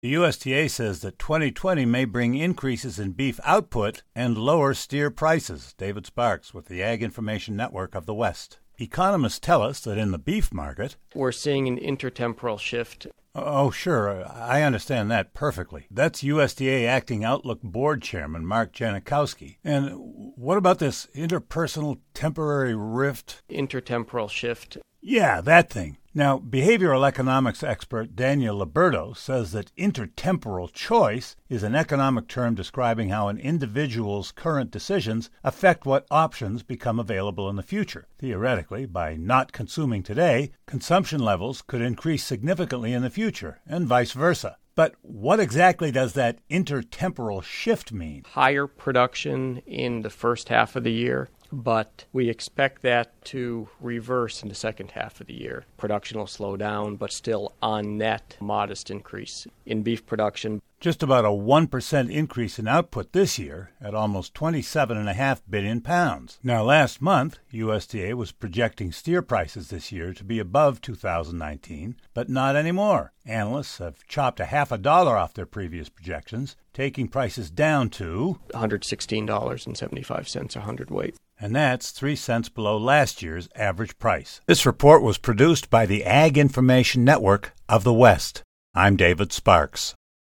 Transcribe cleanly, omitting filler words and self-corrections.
The USDA says that 2020 may bring increases in beef output and lower steer prices. David Sparks with the Ag Information Network of the West. Economists tell us that in the beef market, we're seeing an intertemporal shift. Oh, sure. I understand that perfectly. That's USDA Acting Outlook Board Chairman Mark Janikowski. And what about this interpersonal temporary rift? Intertemporal shift. Yeah, that thing. Now, behavioral economics expert Daniel Liberto says that intertemporal choice is an economic term describing how an individual's current decisions affect what options become available in the future. Theoretically, by not consuming today, consumption levels could increase significantly in the future, and vice versa. But what exactly does that intertemporal shift mean? Higher production in the first half of the year, but we expect that to reverse in the second half of the year. Production will slow down, but still on net, modest increase in beef production. Just about a 1% increase in output this year at almost 27.5 billion pounds. Now, last month, USDA was projecting steer prices this year to be above 2019, but not anymore. Analysts have chopped $0.50 off their previous projections, taking prices down to $116.75 a hundredweight. And that's 3 cents below last year's average price. This report was produced by the Ag Information Network of the West. I'm David Sparks.